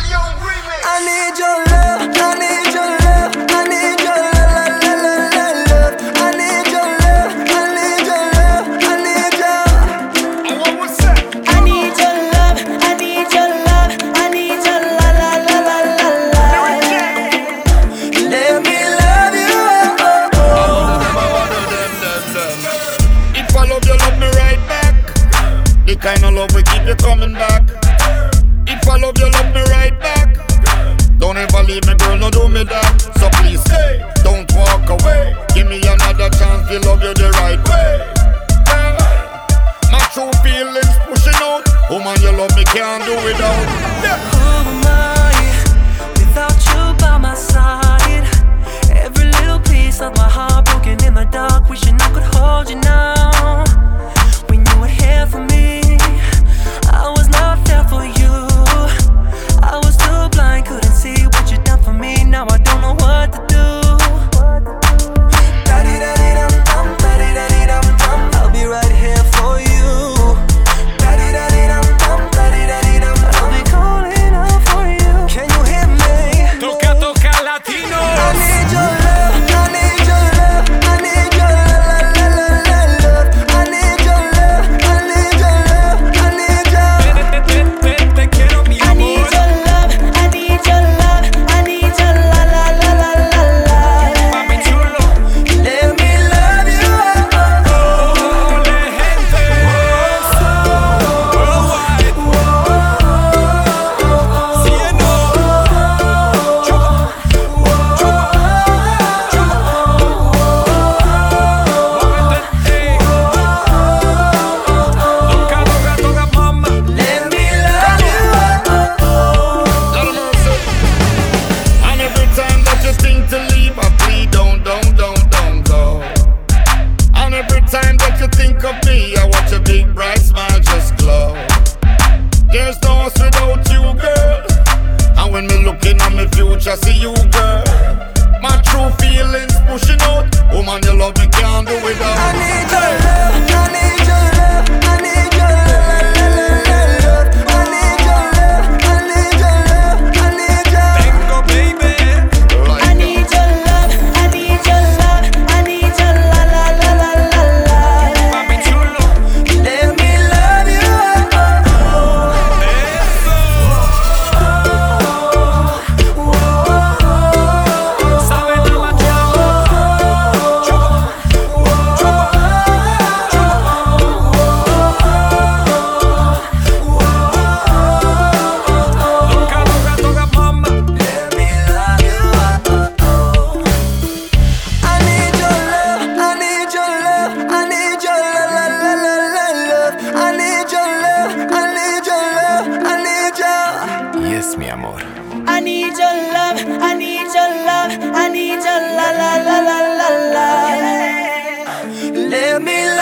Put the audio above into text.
I need your love, I need your love, I need your love, la la la la love. I need your love, I need your love, I need your. I need your love, I need your love, I need your la la la la la la. Let me love you. If I love you, love me right back. The kind of love will keep you coming back. If I love you, love me right back. Don't ever leave me, girl, no do me that. So please stay, don't walk away. Give me another chance to love you the right way. My true feelings pushing out. Woman, you love me, can't do without. Who am I without you by my side? Every little piece of my heart broken in the dark, wishing I could hold you now. When you were here for me, I was not there for you. I was too blind, couldn't see what you done for me. Now I don't know what to do. Da-dee-da-dee-dum-dum, da-dee-da-dee-dum-dum. I'll be right here for you. Da-dee-da-dee-dum-dum, da-dee-da-dee-dum. I'll be calling out for you. Can you hear me? Toca, toca, Latinos. I need your love, I need your love, I need your love, la la la la love. I need your love, I need your love, I need your. Te quiero, mi I need amor. your love, I need your love, I need your la la la la la la. Mami chulo. Let me love you. Ole, gente. Worldwide. Cieno. Chupa. Chupa. Chupa. Muévete. Toca, toca, toca, mama. Let me love you. Lord of mercy. And every time that you think to leave, I plead, don't go. And every time that you think of me, I watch a big bright smile just glow. There's no us without you, girl. And when me looking at my future, see you, girl. My true feelings pushing out. Woman, you love me, can't do without. I need your love, I need your love, I need your love, la la la la love. I need your love, I need your love, I need your. Tengo, baby. Like I need your love, I need your love, I need your la la la la la la. Mami chulo. Let me love you. Sabe la machado. Chupa. Chupa. Toca, toca, toca, mama. Let me love you. I need your love, I need your love, I need your la la la la la love. I need your love, I need your love, I need your. Yes, mi amor. I need your love, I need your love, I need your la la la la la la. Let me love